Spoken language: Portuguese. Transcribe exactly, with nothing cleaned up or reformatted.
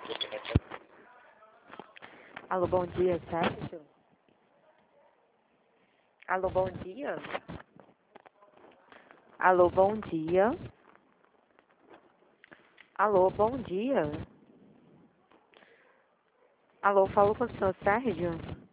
Alô, bom dia, Sérgio? Alô, bom dia? Alô, bom dia? Alô, bom dia? Alô, falo com o senhor Sérgio?